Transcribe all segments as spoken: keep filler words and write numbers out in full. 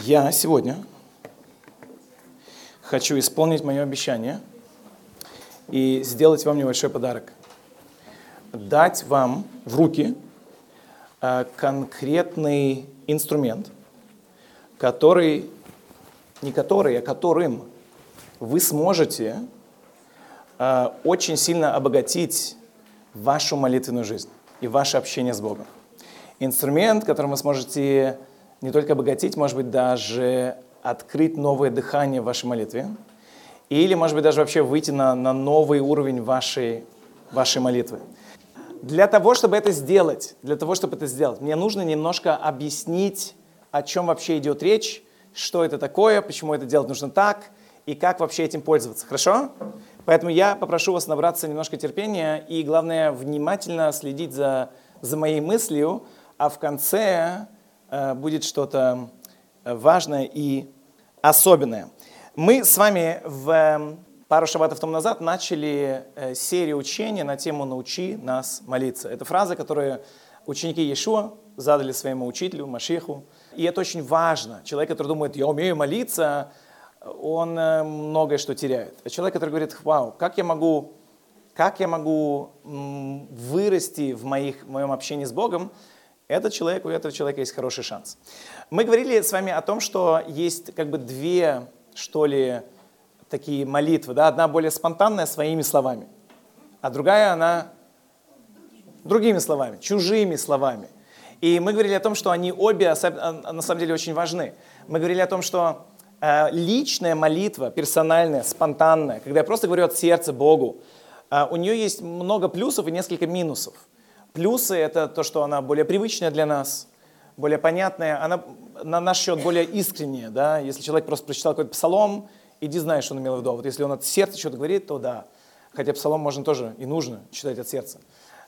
Я сегодня хочу исполнить мое обещание и сделать вам небольшой подарок. Дать вам в руки э, конкретный инструмент, который, не который, а которым вы сможете э, очень сильно обогатить вашу молитвенную жизнь и ваше общение с Богом. Инструмент, которым вы сможете не только обогатить, может быть, даже открыть новое дыхание в вашей молитве, или, может быть, даже вообще выйти на, на новый уровень вашей, вашей молитвы. Для того, чтобы это сделать, для того, чтобы это сделать, мне нужно немножко объяснить, о чем вообще идет речь, что это такое, почему это делать нужно так, и как вообще этим пользоваться. Хорошо? Поэтому я попрошу вас набраться немножко терпения и, главное, внимательно следить за, за моей мыслью, а в конце э, будет что-то важное и особенное. Мы с вами в э, пару шаббатов тому назад начали э, серию учения на тему «Научи нас молиться». Это фраза, которую ученики Иешуа задали своему учителю, Машиху. И это очень важно. Человек, который думает, я умею молиться, он э, многое что теряет. А человек, который говорит, вау, как я могу, как я могу м, вырасти в, моих, в моем общении с Богом, этот человек, у этого человека есть хороший шанс. Мы говорили с вами о том, что есть как бы две, что ли, такие молитвы. Да? Одна более спонтанная, своими словами, а другая, она другими словами, чужими словами. И мы говорили о том, что они обе на самом деле очень важны. Мы говорили о том, что э, личная молитва, персональная, спонтанная, когда я просто говорю от сердца Богу, э, у нее есть много плюсов и несколько минусов. Плюсы – это то, что она более привычная для нас, более понятная, она на наш счет более искренняя. Да? Если человек просто прочитал какой-то псалом, иди знай, что он имел в виду. Вот если он от сердца что-то говорит, то да. Хотя псалом можно тоже и нужно читать от сердца.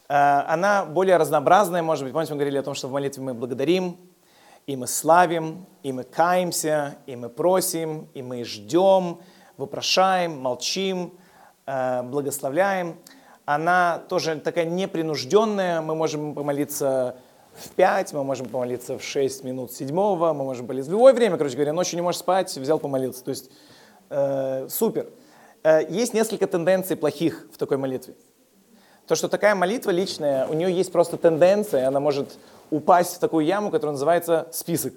Она более разнообразная, может быть. Помните, мы говорили о том, что в молитве мы благодарим, и мы славим, и мы каемся, и мы просим, и мы ждем, вопрошаем, молчим, благословляем. Она тоже такая непринужденная, мы можем помолиться в пять, мы можем помолиться в шесть минут седьмого, мы можем помолиться в любое время, короче говоря, ночью не можешь спать, взял помолиться, то есть э, супер. Э, есть несколько тенденций плохих в такой молитве. То, что такая молитва личная, у нее есть просто тенденция, она может упасть в такую яму, которая называется список,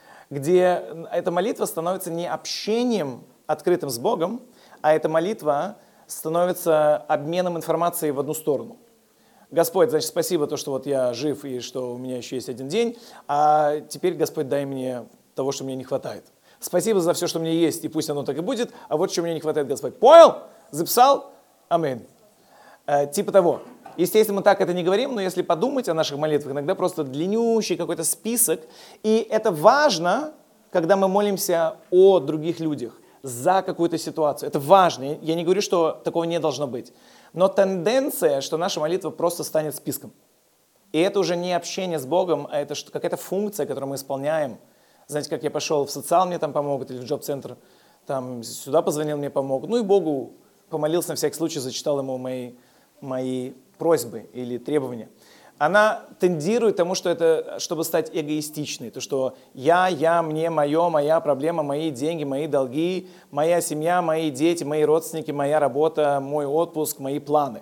где эта молитва становится не общением открытым с Богом, а эта молитва становится обменом информацией в одну сторону. Господь, значит, спасибо, то, что вот я жив и что у меня еще есть один день, а теперь, Господь, дай мне того, что мне не хватает. Спасибо за все, что мне есть, и пусть оно так и будет, а вот что мне не хватает, Господь. Понял? Записал? Аминь. Э, типа того. Естественно, мы так это не говорим, но если подумать о наших молитвах, иногда просто длиннющий какой-то список, и это важно, когда мы молимся о других людях, за какую-то ситуацию. Это важно. Я не говорю, что такого не должно быть. Но тенденция, что наша молитва просто станет списком. И это уже не общение с Богом, а это какая-то функция, которую мы исполняем. Знаете, как я пошел в социал, мне там помогут, или в джоб-центр, там сюда позвонил, мне помогут. Ну и Богу помолился на всякий случай, зачитал ему мои, мои просьбы или требования. Она тендирует к тому, что это, чтобы стать эгоистичной. То, что я, я, мне, мое, моя проблема, мои деньги, мои долги, моя семья, мои дети, мои родственники, моя работа, мой отпуск, мои планы.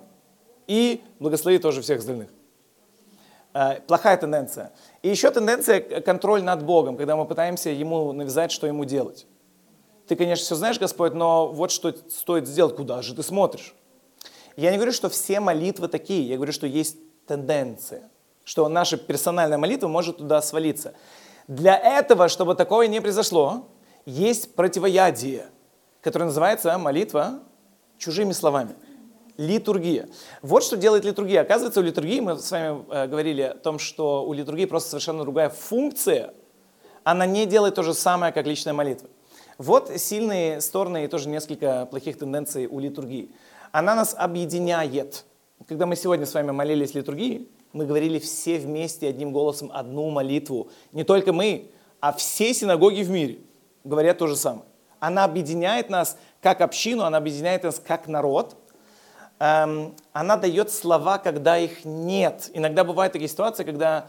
И благослови тоже всех остальных. Плохая тенденция. И еще тенденция – контроль над Богом, когда мы пытаемся Ему навязать, что Ему делать. Ты, конечно, все знаешь, Господь, но вот что стоит сделать, куда же ты смотришь? Я не говорю, что все молитвы такие, я говорю, что есть тенденция, что наша персональная молитва может туда свалиться. Для этого, чтобы такое не произошло, есть противоядие, которое называется молитва чужими словами. Литургия. Вот что делает литургия. Оказывается, у литургии, мы с вами э, говорили о том, что у литургии просто совершенно другая функция. Она не делает то же самое, как личная молитва. Вот сильные стороны и тоже несколько плохих тенденций у литургии. Она нас объединяет. Когда мы сегодня с вами молились литургии, мы говорили все вместе одним голосом одну молитву. Не только мы, а все синагоги в мире говорят то же самое. Она объединяет нас как общину, она объединяет нас как народ. Эм, она дает слова, когда их нет. Иногда бывают такие ситуации, когда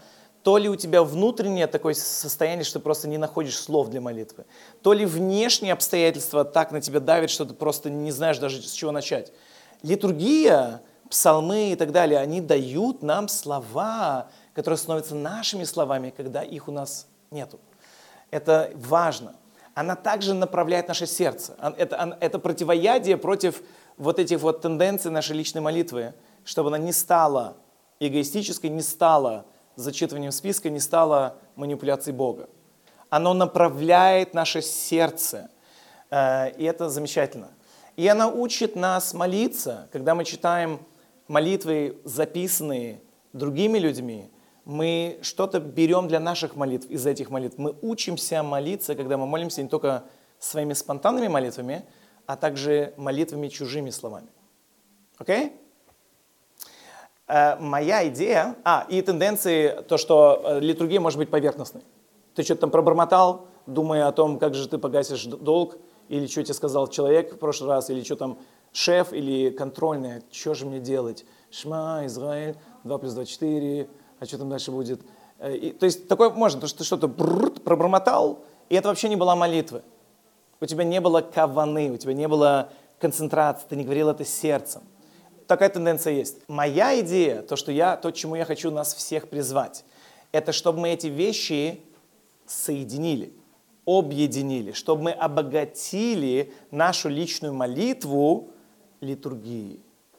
То ли у тебя внутреннее такое состояние, что ты просто не находишь слов для молитвы, то ли внешние обстоятельства так на тебя давят, что ты просто не знаешь даже с чего начать. Литургия, псалмы и так далее, они дают нам слова, которые становятся нашими словами, когда их у нас нету. Это важно. Она также направляет наше сердце. Это, это противоядие против вот этих вот тенденций нашей личной молитвы, чтобы она не стала эгоистической, не стала зачитыванием списка, не стала манипуляцией Бога. Оно направляет наше сердце, и это замечательно. И она учит нас молиться, когда мы читаем молитвы, записанные другими людьми, мы что-то берем для наших молитв из этих молитв. Мы учимся молиться, когда мы молимся не только своими спонтанными молитвами, а также молитвами чужими словами. Окей? Okay? Моя идея, а, и тенденции, то, что литургия может быть поверхностной. Ты что-то там пробормотал, думая о том, как же ты погасишь долг, или что тебе сказал человек в прошлый раз, или что там шеф, или контрольная, что же мне делать? Шма, Израиль, два плюс два, четыре, а что там дальше будет? И, то есть такое можно, потому что ты что-то пробормотал, и это вообще не была молитва. У тебя не было каваны, у тебя не было концентрации, ты не говорил это сердцем. Такая тенденция есть. Моя идея, то, что я, то, к чему я хочу нас всех призвать, это чтобы мы эти вещи соединили, объединили, чтобы мы обогатили нашу личную молитву литургией.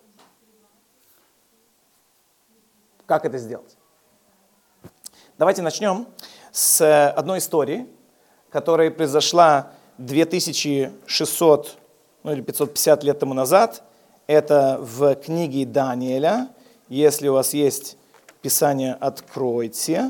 Как это сделать? Давайте начнем с одной истории, которая произошла две тысячи шестьсот, ну или пятьсот пятьдесят лет тому назад. Это в книге Даниэля. Если у вас есть Писание, откройте.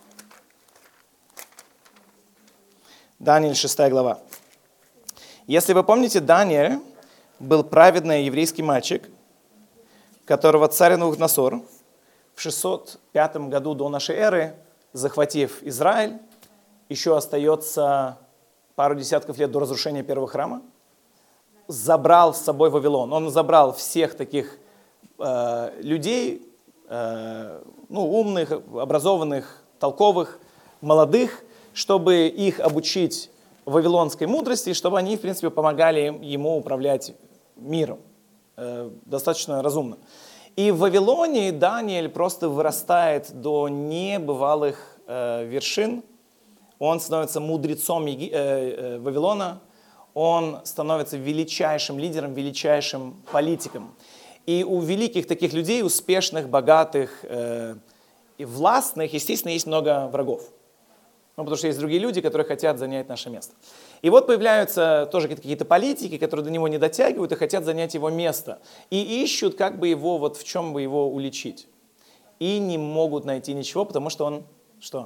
Даниэль, шестая глава. Если вы помните, Даниэль был праведный еврейский мальчик, которого царь Навуходоносор в шестьсот пятом году до нашей эры, захватив Израиль, еще остается пару десятков лет до разрушения первого храма, забрал с собой Вавилон. Он забрал всех таких э, людей, э, ну, умных, образованных, толковых, молодых, чтобы их обучить вавилонской мудрости, чтобы они, в принципе, помогали ему управлять миром э, достаточно разумно. И в Вавилоне Даниэль просто вырастает до небывалых э, вершин. Он становится мудрецом Еги... э, э, Вавилона, он становится величайшим лидером, величайшим политиком. И у великих таких людей, успешных, богатых э, и властных, естественно, есть много врагов. Ну, потому что есть другие люди, которые хотят занять наше место. И вот появляются тоже какие-то политики, которые до него не дотягивают и хотят занять его место. И ищут, как бы его, вот в чем бы его уличить. И не могут найти ничего, потому что он, что?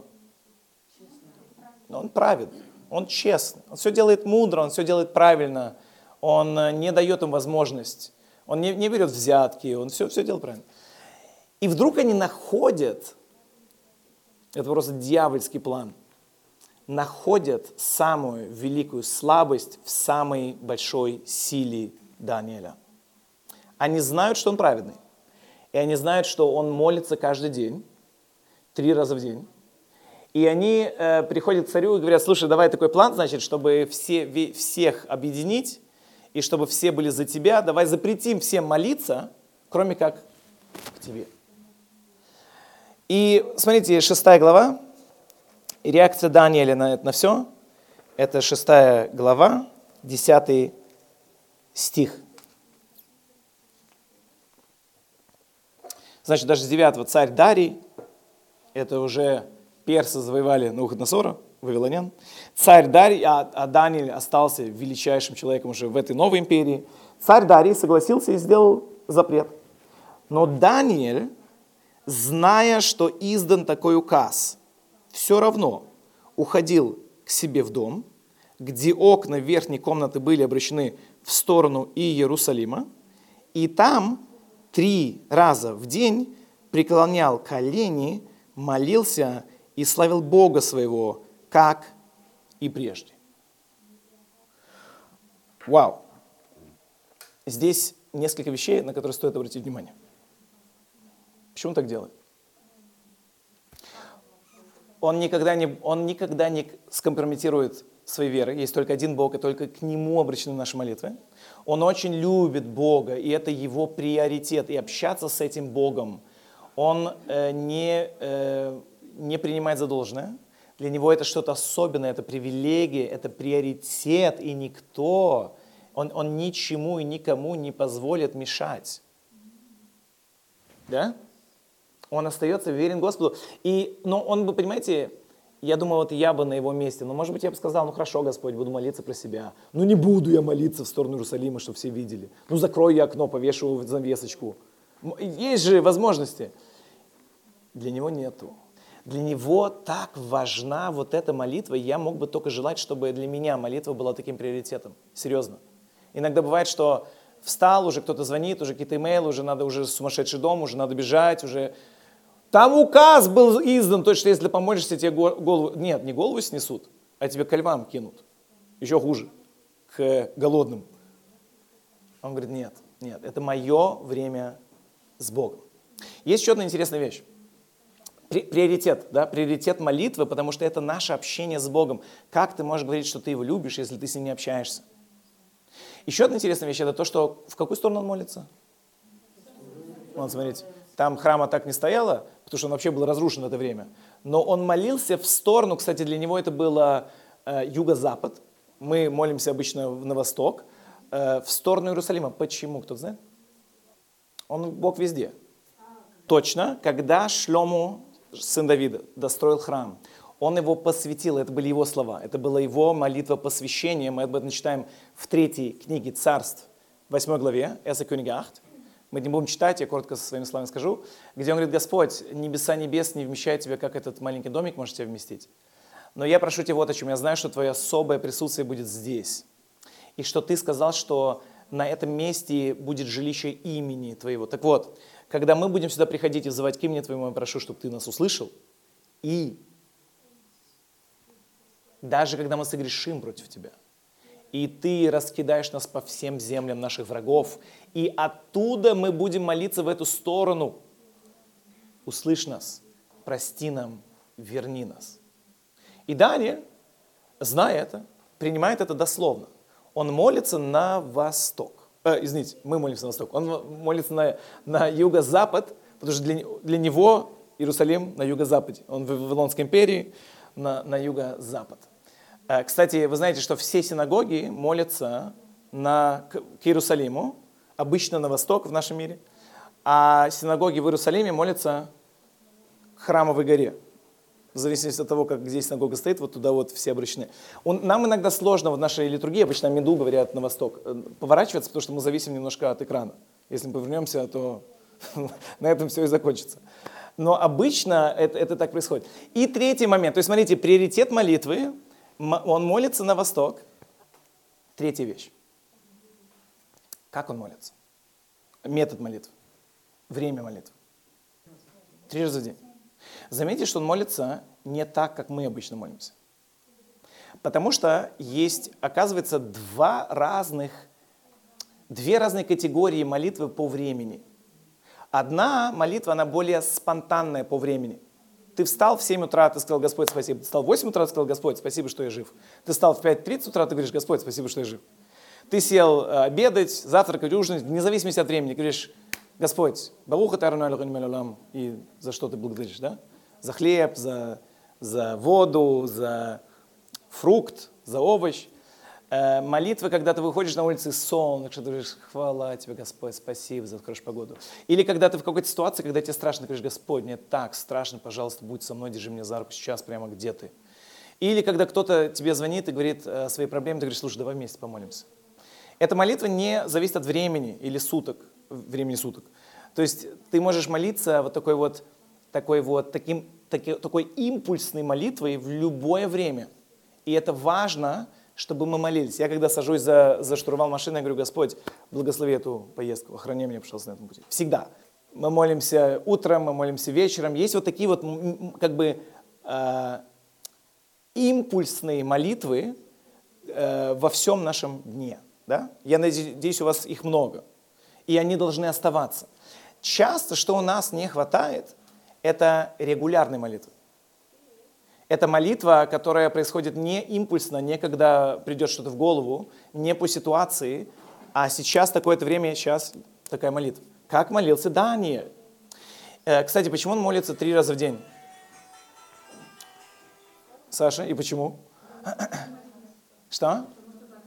Он праведный, он честный, он все делает мудро, он все делает правильно, он не дает им возможность, он не, не берет взятки, он все, все делает правильно. И вдруг они находят, это просто дьявольский план, находят самую великую слабость в самой большой силе Даниэля. Они знают, что он праведный, и они знают, что он молится каждый день, три раза в день. И они э, приходят к царю и говорят: слушай, давай такой план, значит, чтобы все, ве, всех объединить, и чтобы все были за тебя, давай запретим всем молиться, кроме как к тебе. И смотрите, шестая глава, и реакция Даниэля на это на все, это шестая глава, десятый стих. Значит, даже с девятого царь Дарий, это уже персы завоевали Навуходоносора, вавилонян. Царь Дарий, а, а Даниэль остался величайшим человеком уже в этой новой империи. Царь Дарий согласился и сделал запрет. Но Даниэль, зная, что издан такой указ, все равно уходил к себе в дом, где окна верхней комнаты были обращены в сторону Иерусалима, и там три раза в день преклонял колени, молился и славил Бога своего, как и прежде. Вау! Здесь несколько вещей, на которые стоит обратить внимание. Почему он так делает? Он никогда не, он никогда не скомпрометирует своей веры. Есть только один Бог, и только к Нему обращены наши молитвы. Он очень любит Бога, и это Его приоритет. И общаться с этим Богом Он э, не, э, не принимает за должное. Для Него это что-то особенное, это привилегия, это приоритет, и никто, Он, он ничему и никому не позволит мешать. Да? Он остается верен Господу. И, ну, он бы, понимаете, я думаю, вот я бы на его месте, ну, может быть, я бы сказал, ну, хорошо, Господь, буду молиться про себя. Ну, не буду я молиться в сторону Иерусалима, чтобы все видели. Ну, закрою я окно, повешу занавесочку. Есть же возможности. Для него нету. Для него так важна вот эта молитва, и я мог бы только желать, чтобы для меня молитва была таким приоритетом. Серьезно. Иногда бывает, что встал, уже кто-то звонит, уже какие-то имейлы, уже надо уже сумасшедший дом, уже надо бежать, уже... Там указ был издан, то, что если помолишься, тебе голову... Нет, не голову снесут, а тебе ко львам кинут. Еще хуже, к голодным. Он говорит, нет, нет, это мое время с Богом. Есть еще одна интересная вещь. Приоритет, да, приоритет молитвы, потому что это наше общение с Богом. Как ты можешь говорить, что ты Его любишь, если ты с Ним не общаешься? Еще одна интересная вещь, это то, что в какую сторону он молится? Вон, смотрите, там храма так не стояло, потому что он вообще был разрушен в это время. Но он молился в сторону, кстати, для него это было э, юго-запад. Мы молимся обычно на восток, э, в сторону Иерусалима. Почему? Кто знает? Он Бог везде. Точно, когда Шлому, сын Давида, достроил храм, он его посвятил, это были его слова, это была его молитва посвящения. Мы об этом читаем в третьей книге Царств, восьмой главе, Эса Кёниге Ахт. Мы не будем читать, я коротко со своими словами скажу, где он говорит, Господь, небеса небес не вмещают тебя, как этот маленький домик может тебя вместить. Но я прошу тебя вот о чем, я знаю, что твое особое присутствие будет здесь. И что ты сказал, что на этом месте будет жилище имени твоего. Так вот, когда мы будем сюда приходить и взывать к имени твоему, я прошу, чтобы ты нас услышал. И даже когда мы согрешим против тебя, и ты раскидаешь нас по всем землям наших врагов, и оттуда мы будем молиться в эту сторону. Услышь нас, прости нам, верни нас. И Даниэль, зная это, принимает это дословно. Он молится на восток. Э, извините, мы молимся на восток. Он молится на, на юго-запад, потому что для, для него Иерусалим на юго-западе. Он в Вавилонской империи на, на юго-запад. Кстати, вы знаете, что все синагоги молятся на, к, к Иерусалиму, обычно на восток в нашем мире, а синагоги в Иерусалиме молятся к Храмовой горе. В зависимости от того, как где синагога стоит, вот туда вот все обращены. Он, нам иногда сложно в нашей литургии, обычно меду говорят на восток, поворачиваться, потому что мы зависим немножко от экрана. Если мы повернемся, то на этом все и закончится. Но обычно это, это так происходит. И третий момент. То есть, смотрите, приоритет молитвы. Он молится на восток. Третья вещь. Как он молится? Метод молитвы. Время молитвы. Три раза в день. Заметьте, что он молится не так, как мы обычно молимся. Потому что есть, оказывается, два разных, две разные категории молитвы по времени. Одна молитва, она более спонтанная по времени. Ты встал в семь утра, ты сказал, Господь, спасибо. Ты встал в восемь утра, ты сказал, Господь, спасибо, что я жив. Ты встал в пять тридцать утра, ты говоришь, Господь, спасибо, что я жив. Ты сел обедать, завтракать, ужинать, вне зависимости от времени, говоришь, Господь, Барух ата Адонай Элокейну мелех хаолам, и за что ты благодаришь, да? За хлеб, за, за воду, за фрукт, за овощ. Э, молитва, когда ты выходишь на улицу, и солнце, ты говоришь, хвала тебе, Господь, спасибо за хорошую погоду. Или когда ты в какой-то ситуации, когда тебе страшно, ты говоришь, Господь, мне так страшно, пожалуйста, будь со мной, держи меня за руку сейчас прямо где ты. Или когда кто-то тебе звонит и говорит о своей проблеме, ты говоришь, слушай, давай вместе помолимся. Эта молитва не зависит от времени или суток, времени суток. То есть ты можешь молиться вот такой вот, такой вот, таким, таки, такой импульсной молитвой в любое время. И это важно, чтобы мы молились. Я когда сажусь за, за штурвал машины, я говорю, Господь, благослови эту поездку, охрани меня, пожалуйста, на этом пути. Всегда. Мы молимся утром, мы молимся вечером. Есть вот такие вот как бы э, импульсные молитвы э, во всем нашем дне. Да? Я надеюсь, у вас их много. И они должны оставаться. Часто, что у нас не хватает, это регулярной молитвы. Это молитва, которая происходит не импульсно, не когда придет что-то в голову, не по ситуации, а сейчас такое-то время, сейчас такая молитва. Как молился Даниэль? Кстати, почему он молится три раза в день? Саша, и почему? Что?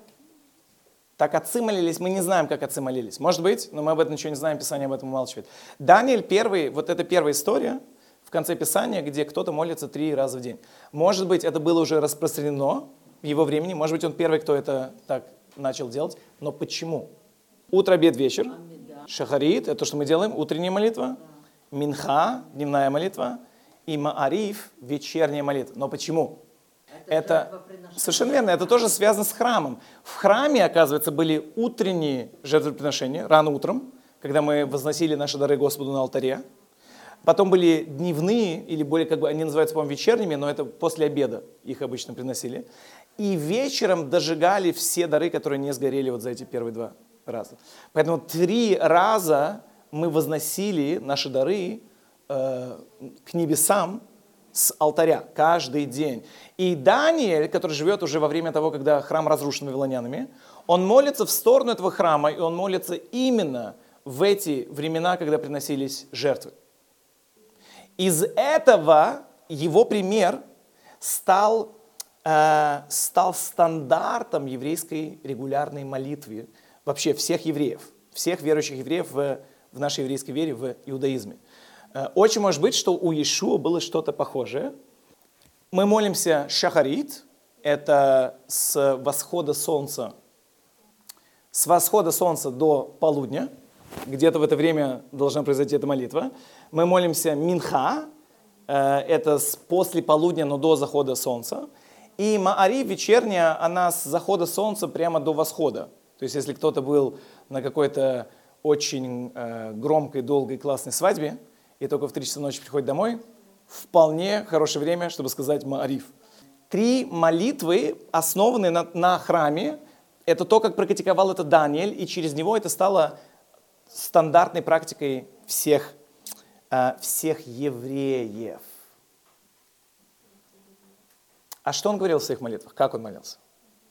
Так отцы молились, мы не знаем, как отцы молились. Может быть, но мы об этом ничего не знаем, Писание об этом умалчивает. Даниэль первый, вот это первая история в конце Писания, где кто-то молится три раза в день. Может быть, это было уже распространено в его времени, может быть, он первый, кто это так начал делать, но почему? Утро, обед, вечер. Шахарит, это то, что мы делаем, утренняя молитва. Минха, дневная молитва. И Маариф, вечерняя молитва. Но почему? Это, совершенно верно, это тоже связано с храмом. В храме, оказывается, были утренние жертвоприношения, рано утром, когда мы возносили наши дары Господу на алтаре. Потом были дневные, или более, как бы, они называются, по-моему, вечерними, но это после обеда их обычно приносили. И вечером дожигали все дары, которые не сгорели вот за эти первые два раза. Поэтому три раза мы возносили наши дары э, к небесам, с алтаря каждый день. И Даниэль, который живет уже во время того, когда храм разрушен вавилонянами, он молится в сторону этого храма, и он молится именно в эти времена, когда приносились жертвы. Из этого его пример стал, э, стал стандартом еврейской регулярной молитвы вообще всех евреев, всех верующих евреев в, в нашей еврейской вере, в иудаизме. Очень может быть, что у Иешуа было что-то похожее. Мы молимся шахарит, это с восхода солнца, с восхода солнца до полудня, где-то в это время должна произойти эта молитва. Мы молимся минха, это с после полудня, но до захода солнца. И Маариф, вечерняя, она с захода солнца прямо до восхода. То есть, если кто-то был на какой-то очень громкой, долгой, классной свадьбе, и только в три часа ночи приходит домой, вполне хорошее время, чтобы сказать Маариф. Три молитвы, основанные на, на храме, это то, как практиковал это Даниэль, и через него это стало стандартной практикой всех, э, всех евреев. А что он говорил в своих молитвах? Как он молился?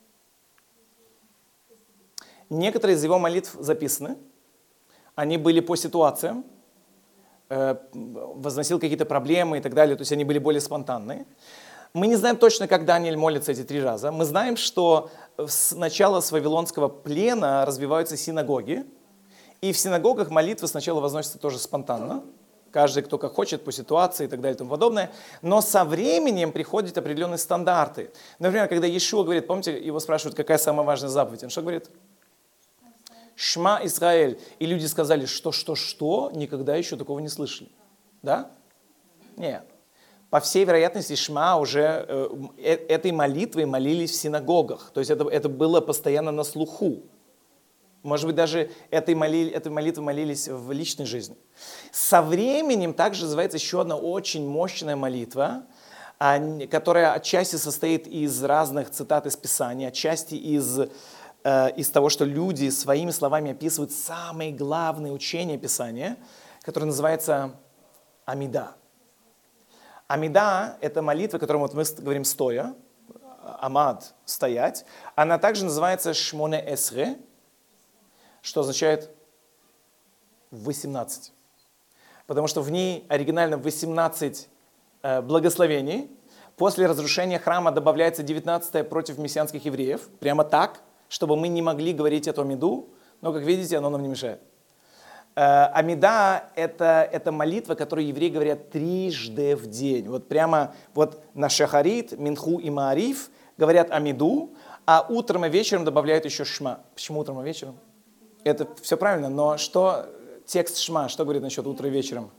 Некоторые из его молитв записаны, они были по ситуациям, возносил какие-то проблемы и так далее, то есть они были более спонтанные. Мы не знаем точно, как Даниэль молится эти три раза. Мы знаем, что с начала с вавилонского плена развиваются синагоги, и в синагогах молитвы сначала возносятся тоже спонтанно, каждый, кто как хочет, по ситуации и так далее и тому подобное, но со временем приходят определенные стандарты. Например, когда Иешуа говорит, помните, его спрашивают, какая самая важная заповедь, он что говорит? Шма Исраэль. И люди сказали, что, что, что, никогда еще такого не слышали. Да? Нет. По всей вероятности, Шма уже э, этой молитвой молились в синагогах. То есть это, это было постоянно на слуху. Может быть, даже этой, моли, этой молитвой молились в личной жизни. Со временем также называется еще одна очень мощная молитва, которая отчасти состоит из разных цитат из Писания, отчасти из... из того, что люди своими словами описывают самые главные учения Писания, которое называется Амида. Амида – это молитва, которую вот мы говорим стоя, Амад – стоять. Она также называется Шмоне Эсре, что означает восемнадцать. Потому что в ней оригинально восемнадцать благословений. После разрушения храма добавляется девятнадцатое против мессианских евреев. Прямо так, чтобы мы не могли говорить эту Амиду, но, как видите, оно нам не мешает. Амида – это, это молитва, которую евреи говорят трижды в день. Вот прямо вот на Шахарит, Минху и Маариф говорят Амиду, а утром и вечером добавляют еще Шма. Почему утром и вечером? Это все правильно, но что текст Шма, что говорит насчет утра и вечером?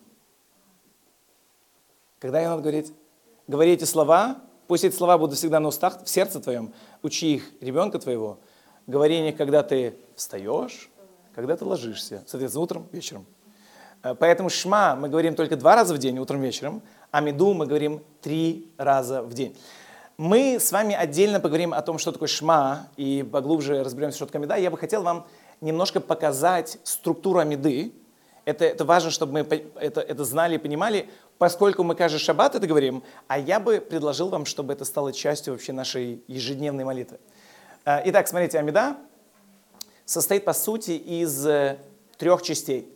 Когда ее надо говорить? Говори эти слова, пусть эти слова будут всегда на устах, в сердце твоем, учи их ребенка твоего, говори о них, когда ты встаешь, когда ты ложишься, соответственно, утром, вечером. Поэтому Шма мы говорим только два раза в день, утром, вечером, а Миду мы говорим три раза в день. Мы с вами отдельно поговорим о том, что такое Шма, и поглубже разберемся, что такое Амида. Я бы хотел вам немножко показать структуру Амиды. Это, это важно, чтобы мы это, это знали и понимали, поскольку мы каждый шаббат это говорим, а я бы предложил вам, чтобы это стало частью вообще нашей ежедневной молитвы. Итак, смотрите, Амида состоит, по сути, из трех частей.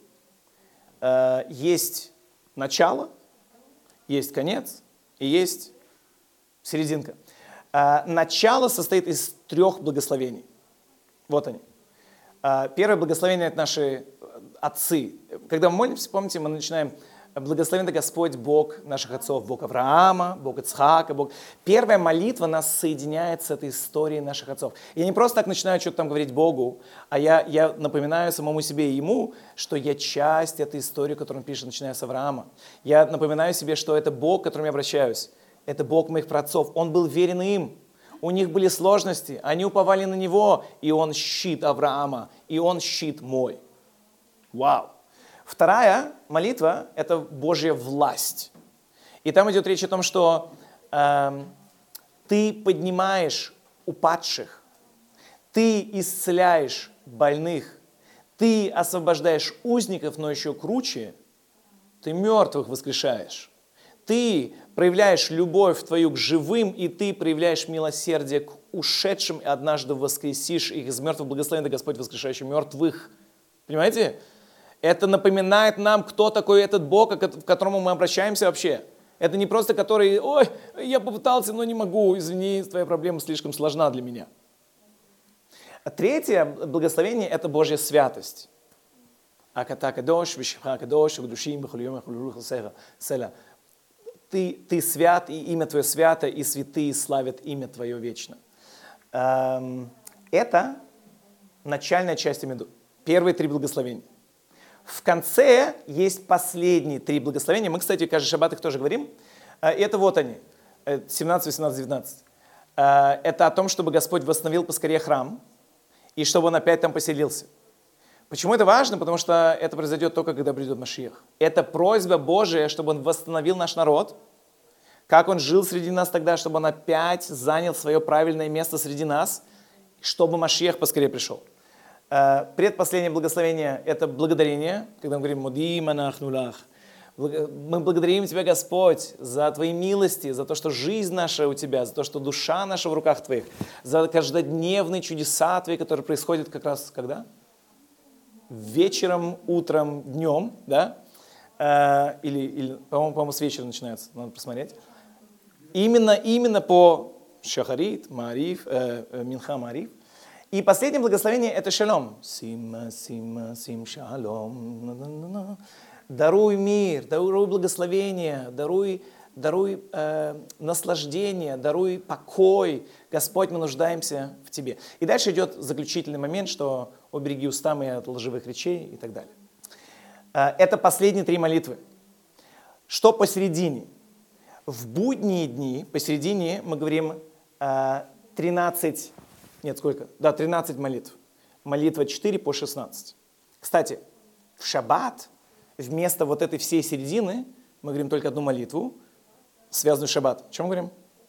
Есть начало, есть конец и есть серединка. Начало состоит из трех благословений. Вот они. Первое благословение – это наши отцы. Когда мы молимся, помните, мы начинаем «Благословен да Господь, Бог наших отцов, Бог Авраама, Бог Ицхака, Бог...» Первая молитва нас соединяет с этой историей наших отцов. Я не просто так начинаю что-то там говорить Богу, а я, я напоминаю самому себе и ему, что я часть этой истории, которую он пишет, начиная с Авраама. Я напоминаю себе, что это Бог, к которому я обращаюсь. Это Бог моих праотцов. Он был верен им. У них были сложности. Они уповали на Него. И Он щит Авраама. И Он щит мой. Вау. Вторая молитва – это Божья власть. И там идет речь о том, что э, ты поднимаешь упадших. Ты исцеляешь больных. Ты освобождаешь узников, но еще круче. Ты мертвых воскрешаешь. Ты проявляешь любовь твою к живым, и ты проявляешь милосердие к ушедшим, и однажды воскресишь их из мертвых. Благословен да Господь, воскрешающий мертвых. Понимаете? Это напоминает нам, кто такой этот Бог, к которому мы обращаемся вообще. Это не просто который, ой, я попытался, но не могу, извини, твоя проблема слишком сложна для меня. А третье благословение – это Божья святость. Ты, ты свят, и имя Твое свято, и святые славят имя Твое вечно. Это начальная часть Амиды. Первые три благословения. В конце есть последние три благословения. Мы, кстати, каждый шаббат их тоже говорим. Это вот они. семнадцать, восемнадцать, девятнадцать. Это о том, чтобы Господь восстановил поскорее храм, и чтобы Он опять там поселился. Почему это важно? Потому что это произойдет только, когда придет Машиах. Это просьба Божия, чтобы Он восстановил наш народ. Как Он жил среди нас тогда, чтобы Он опять занял свое правильное место среди нас, чтобы Машиах поскорее пришел. Предпоследнее благословение – это благодарение, когда мы говорим «Моди манах нулах». Мы благодарим Тебя, Господь, за Твои милости, за то, что жизнь наша у Тебя, за то, что душа наша в руках Твоих, за каждодневные чудеса Твои, которые происходят как раз когда? Вечером, утром, днем, да? Или, или по-моему, по-моему, с вечера начинается, надо посмотреть. Именно, именно по Шахарит, Маариф, э, Минха, Маариф. И последнее благословение – это шалом. Сима, сима, сим, шалом. Даруй мир, даруй благословение, даруй, даруй э, наслаждение, даруй покой. Господь, мы нуждаемся в Тебе. И дальше идет заключительный момент, что «Обереги уста мои от лживых речей» и так далее. Э, это последние три молитвы. Что посередине? В будние дни, посередине мы говорим э, тринадцать... Нет, сколько? Да, тринадцать молитв. Молитва четыре по шестнадцать. Кстати, в шаббат вместо вот этой всей середины мы говорим только одну молитву, связанную с шаббатом. О чем мы говорим?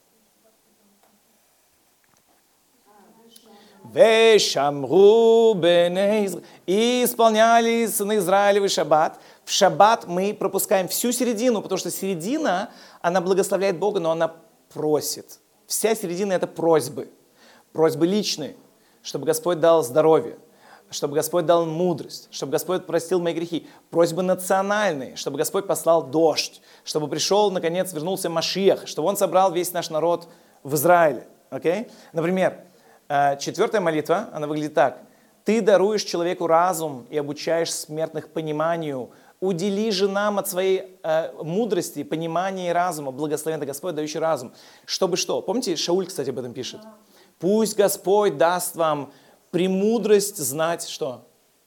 Вешамру беней Израиль. И исполняли сыны Израилевы шаббат. В шаббат мы пропускаем всю середину, потому что середина, она благословляет Бога, но она просит. Вся середина – это просьбы. Просьбы личные, чтобы Господь дал здоровье, чтобы Господь дал мудрость, чтобы Господь простил мои грехи. Просьбы национальные, чтобы Господь послал дождь, чтобы пришел, наконец, вернулся Машиах, чтобы Он собрал весь наш народ в Израиле. Okay? Например, четвертая молитва, она выглядит так. «Ты даруешь человеку разум и обучаешь смертных пониманию. Удели же нам от своей э, мудрости, понимания и разума, благословенный Господь, дающий разум». Чтобы что? Помните, Шауль, кстати, об этом пишет. Пусть Господь даст вам премудрость знать что?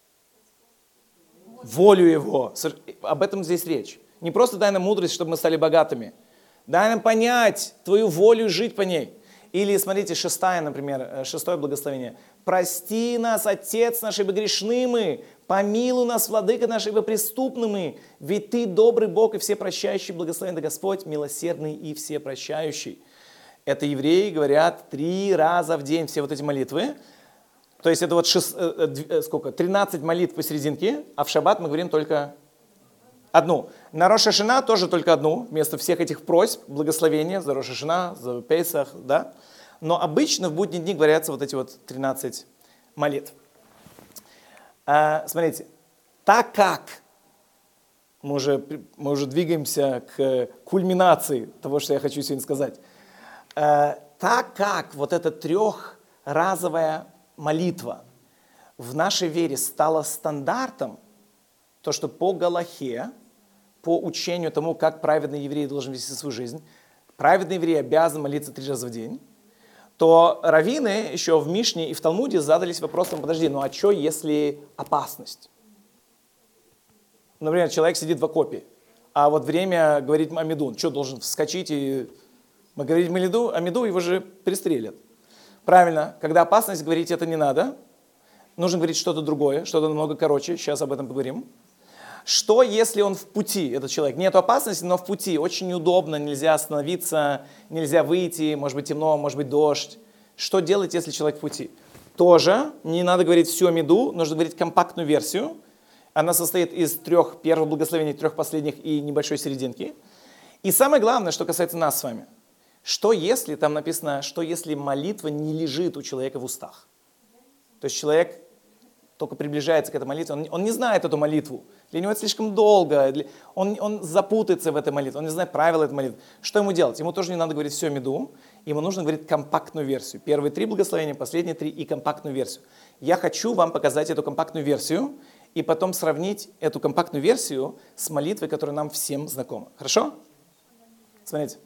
Волю Его. Об этом здесь речь. Не просто дай нам мудрость, чтобы мы стали богатыми. Дай нам понять Твою волю и жить по ней. Или, смотрите, шестая, например, шестое благословение. «Прости нас, Отец наш, ибо грешны мы, помилуй нас, Владыка наш, ибо преступны мы, ведь Ты добрый Бог и всепрощающий, благословенный Господь, милосердный и всепрощающий». Это евреи говорят три раза в день все вот эти молитвы. То есть это вот шесть, сколько, тринадцать молитв посерединке, а в шаббат мы говорим только Одну. На Рош ха-Шана тоже только одну, вместо всех этих просьб, благословения за Рош ха-Шана, за Пейсах, да. Но обычно в будние дни говорятся вот эти вот тринадцать молитв. А, смотрите, так как мы уже, мы уже двигаемся к кульминации того, что я хочу сегодня сказать, а, так как вот эта трехразовая молитва в нашей вере стала стандартом, то, что по Галахе, по учению тому, как праведный еврей должен вести свою жизнь, праведный еврей обязан молиться три раза в день, то раввины еще в Мишне и в Талмуде задались вопросом, подожди, ну а что, если опасность? Например, человек сидит в окопе, а вот время говорить Амиду, он что, должен вскочить и говорить Амиду, Амиду, его же пристрелят. Правильно, когда опасность, говорить это не надо, нужно говорить что-то другое, что-то намного короче, сейчас об этом поговорим. Что, если он в пути, этот человек? Нет опасности, но в пути. Очень неудобно, нельзя остановиться, нельзя выйти, может быть темно, может быть дождь. Что делать, если человек в пути? Тоже не надо говорить всю Амиду, нужно говорить компактную версию. Она состоит из трех первых благословений, трех последних и небольшой серединки. И самое главное, что касается нас с вами. Что если, там написано, что если молитва не лежит у человека в устах? То есть человек только приближается к этой молитве, он, он не знает эту молитву. Для него это слишком долго, он, он запутается в этой молитве, он не знает правила этой молитвы. Что ему делать? Ему тоже не надо говорить всю Амиду, ему нужно говорить компактную версию. Первые три благословения, последние три и компактную версию. Я хочу вам показать эту компактную версию и потом сравнить эту компактную версию с молитвой, которая нам всем знакома. Хорошо? Смотрите.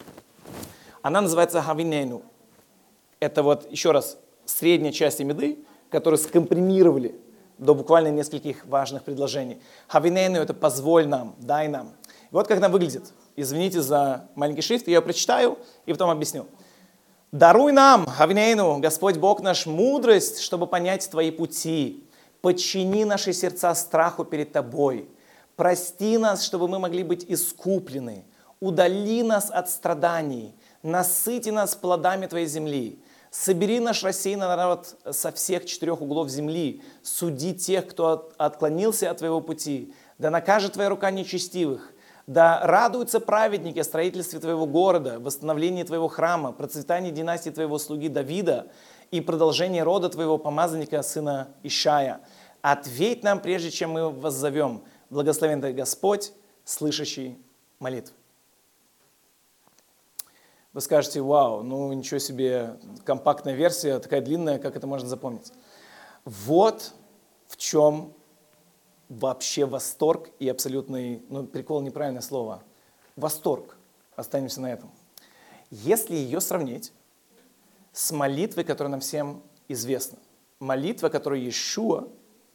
Она называется Хавинейну. Это вот, еще раз, средняя часть Амиды, которые скомпримировали до буквально нескольких важных предложений. Хавинейну — это «позволь нам», «дай нам». И вот как она выглядит. Извините за маленький шрифт, я ее прочитаю и потом объясню. «Даруй нам, Хавинейну, Господь Бог наш, мудрость, чтобы понять Твои пути. Подчини наши сердца страху перед Тобой. Прости нас, чтобы мы могли быть искуплены. Удали нас от страданий. Насыти нас плодами Твоей земли. Собери наш рассеянный народ со всех четырех углов земли, суди тех, кто отклонился от Твоего пути, да накажет Твоя рука нечестивых, да радуются праведники о строительстве Твоего города, восстановлении Твоего храма, процветании династии Твоего слуги Давида и продолжении рода Твоего помазанника, сына Ишая. Ответь нам, прежде чем мы воззовем, благословен Ты Господь, слышащий молитвы». Вы скажете: вау, ну ничего себе, компактная версия, такая длинная, как это можно запомнить? Вот в чем вообще восторг и абсолютный, ну прикол неправильное слово, восторг, останемся на этом. Если ее сравнить с молитвой, которая нам всем известна, молитва, которую Иешуа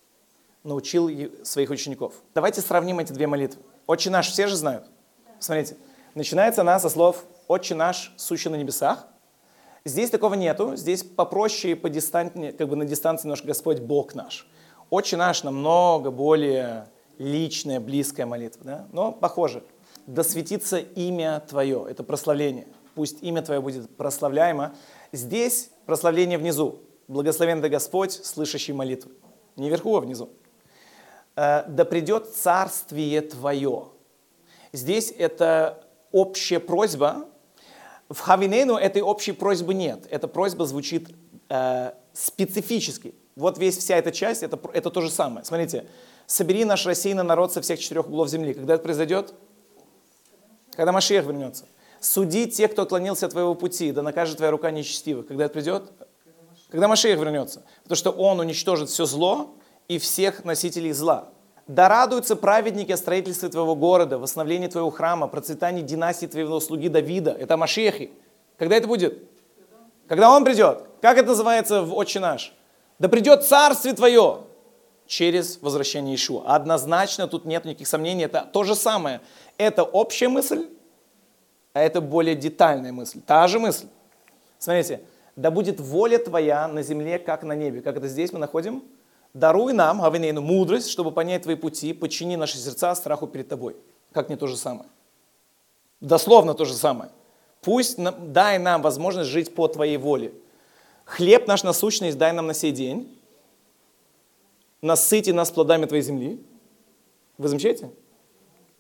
научил своих учеников. Давайте сравним эти две молитвы. «Отче наш» все же знают? Смотрите, начинается она со слов «Отче наш, сущий на небесах». Здесь такого нету, здесь попроще, по дистанции, как бы на дистанции немножко «Господь Бог наш». «Отче наш» намного более личная, близкая молитва, да? Но похоже. «Да светится имя Твое», это прославление. Пусть имя Твое будет прославляемо. Здесь прославление внизу. «Благословен Ты Господь, слышащий молитвы». Не вверху, а внизу. «Да придет царствие Твое». Здесь это общая просьба. В Хавинейну этой общей просьбы нет. Эта просьба звучит э, специфически. Вот весь, вся эта часть, это, это то же самое. Смотрите, «Собери наш рассеянный народ со всех четырех углов земли». Когда это произойдет? Когда Машиах вернется. «Суди тех, кто отклонился от твоего пути, да накажет твоя рука нечестивых». Когда это придет? Когда Машиах вернется. Потому что он уничтожит все зло и всех носителей зла. «Да радуются праведники о строительстве твоего города, восстановлении твоего храма, процветании династии твоего слуги Давида». Это Машиахи. Когда это будет? Когда он придет. Как это называется в «Отче наш»? «Да придет царствие твое» через возвращение Иешуа. Однозначно, тут нет никаких сомнений, это то же самое. Это общая мысль, а это более детальная мысль. Та же мысль. Смотрите, «Да будет воля твоя на земле, как на небе». Как это здесь мы находим? «Даруй нам, Хавинейну, мудрость, чтобы понять твои пути, подчини наши сердца страху перед тобой». Как не то же самое? Дословно то же самое. «Пусть дай нам возможность жить по твоей воле. Хлеб наш насущный дай нам на сей день. Насыти нас плодами твоей земли». Вы замечаете?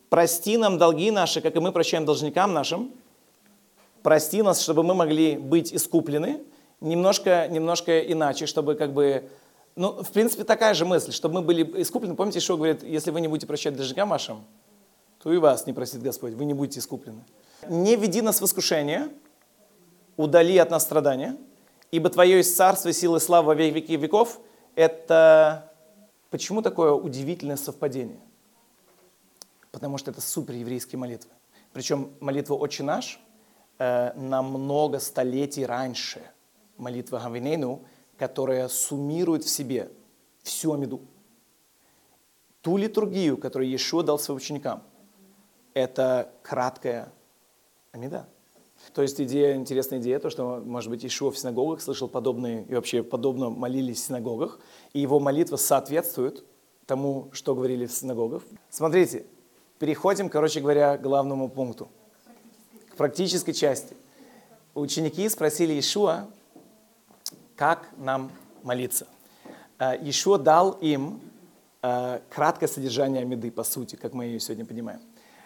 прости нам долги наши, как и мы прощаем должникам нашим. Прости нас, чтобы мы могли быть искуплены. Немножко, немножко иначе, чтобы как бы... Ну, в принципе, такая же мысль, чтобы мы были искуплены. Помните, что говорит, если вы не будете прощать должникам вашим, то и вас не простит Господь, вы не будете искуплены. Не веди нас в искушение, удали от нас страдания, ибо Твое есть царство, сила и слава во веки веков. Это почему такое удивительное совпадение? Потому что это супереврейские молитвы. Причем молитва «Отче наш» э, намного столетий раньше молитва «Гавинейну», которая суммирует в себе всю Амиду. Ту литургию, которую Иешуа дал своим ученикам, это краткая Амида. То есть идея, интересная идея, то, что, может быть, Иешуа в синагогах слышал подобные, и вообще подобно молились в синагогах, и его молитва соответствует тому, что говорили в синагогах. Смотрите, переходим, короче говоря, к главному пункту, к практической части. Ученики спросили Иешуа, как нам молиться. Иешуа дал им краткое содержание Амиды, по сути, как мы ее сегодня понимаем.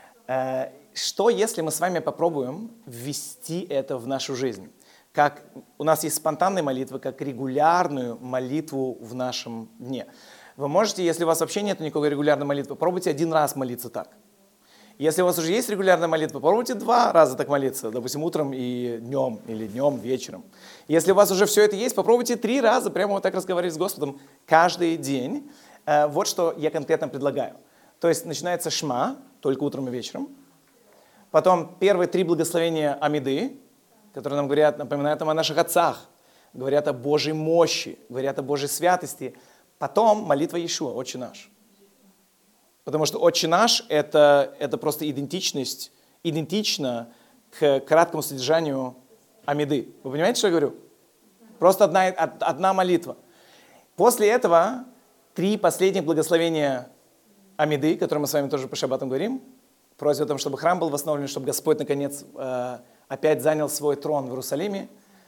Что, если мы с вами попробуем ввести это в нашу жизнь? Как у нас есть спонтанные молитвы, как регулярную молитву в нашем дне. Вы можете, если у вас вообще нет никакой регулярной молитвы, попробуйте один раз молиться так. Если у вас уже есть регулярная молитва, попробуйте два раза так молиться, допустим, утром и днем, или днем, вечером. Если у вас уже все это есть, попробуйте три раза прямо вот так разговаривать с Господом каждый день. Вот что я конкретно предлагаю. То есть начинается шма, только утром и вечером. Потом первые три благословения Амиды, которые нам говорят, напоминают нам о наших отцах, говорят о Божьей мощи, говорят о Божьей святости. Потом молитва Иешуа, «Отче наш». Потому что «Отче наш» это, это просто идентичность, идентично к краткому содержанию Амиды. Вы понимаете, что я говорю? Просто одна, одна молитва. После этого три последних благословения Амиды, которые мы с вами тоже по шаббатам говорим, просьба о том, чтобы храм был восстановлен, чтобы Господь, наконец, опять занял свой трон в Иерусалиме.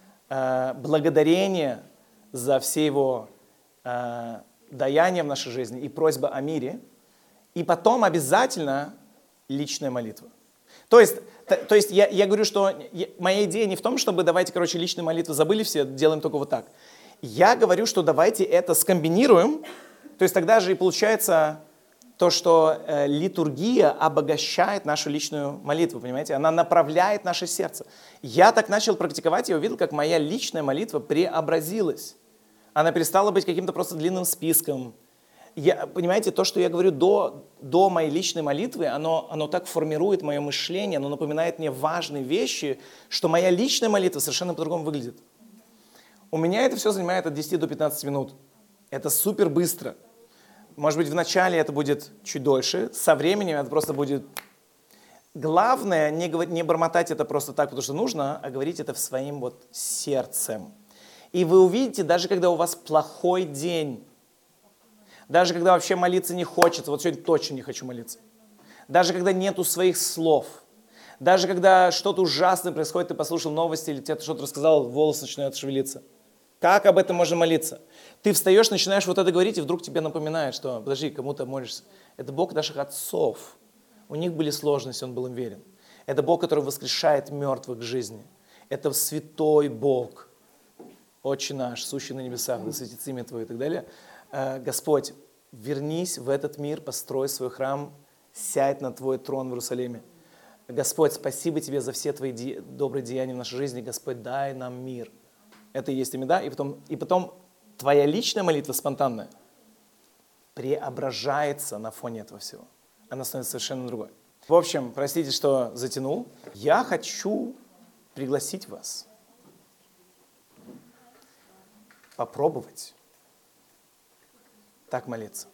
Благодарение за все его даяния в нашей жизни и просьба о мире. И потом обязательно личная молитва. То есть, то, то есть я, я говорю, что я, моя идея не в том, чтобы давайте, короче, личную молитву забыли все, делаем только вот так. Я говорю, что давайте это скомбинируем. То есть тогда же и получается... То, что э, литургия обогащает нашу личную молитву, понимаете? Она направляет наше сердце. Я так начал практиковать, я увидел, как моя личная молитва преобразилась. Она перестала быть каким-то просто длинным списком. Я, понимаете, то, что я говорю до, до моей личной молитвы, оно, оно так формирует мое мышление, оно напоминает мне важные вещи, что моя личная молитва совершенно по-другому выглядит. У меня это все занимает от десяти до пятнадцати минут. Это супер быстро. Может быть, вначале это будет чуть дольше, со временем это просто будет... Главное не, говор... не бормотать это просто так, потому что нужно, а говорить это в своим вот сердцем. И вы увидите, даже когда у вас плохой день, даже когда вообще молиться не хочется, вот сегодня точно не хочу молиться, даже когда нету своих слов, даже когда что-то ужасное происходит, ты послушал новости или тебе что-то рассказал, волосы начинают шевелиться. Как об этом можно молиться? Ты встаешь, начинаешь вот это говорить, и вдруг тебе напоминает, что, подожди, кому-то молишься. Это Бог наших отцов. У них были сложности, Он был им верен. Это Бог, который воскрешает мертвых к жизни. Это святой Бог. Отче наш, сущий на небесах, да светится имя Твое и так далее. Господь, вернись в этот мир, построй свой храм, сядь на Твой трон в Иерусалиме. Господь, спасибо Тебе за все Твои де- добрые деяния в нашей жизни. Господь, дай нам мир. Это и есть Амида, и потом, и потом твоя личная молитва спонтанная преображается на фоне этого всего. Она становится совершенно другой. В общем, простите, что затянул. Я хочу пригласить вас попробовать так молиться.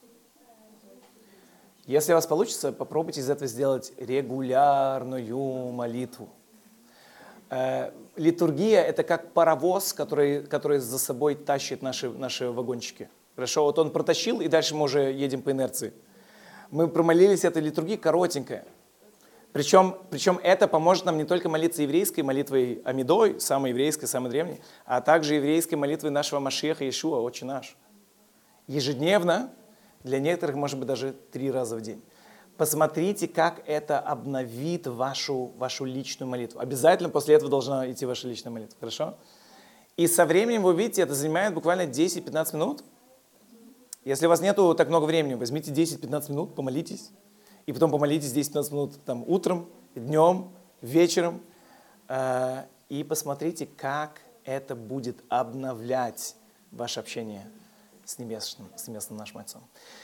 Если у вас получится, попробуйте из этого сделать регулярную молитву. Литургия – это как паровоз, который, который за собой тащит наши, наши вагончики. Хорошо, вот он протащил, и дальше мы уже едем по инерции. Мы промолились, эта литургия коротенькая. Причем, причем это поможет нам не только молиться еврейской молитвой Амидой, самой еврейской, самой древней, а также еврейской молитвой нашего Машиаха Иешуа, Отче наш. Ежедневно, для некоторых, может быть, даже три раза в день. Посмотрите, как это обновит вашу, вашу личную молитву. Обязательно после этого должна идти ваша личная молитва, хорошо? И со временем, вы увидите, это занимает буквально десять-пятнадцать минут. Если у вас нету так много времени, возьмите десять-пятнадцать минут, помолитесь. И потом помолитесь десять-пятнадцать минут там, утром, днем, вечером. Э, и посмотрите, как это будет обновлять ваше общение с небесным, с небесным нашим Отцом.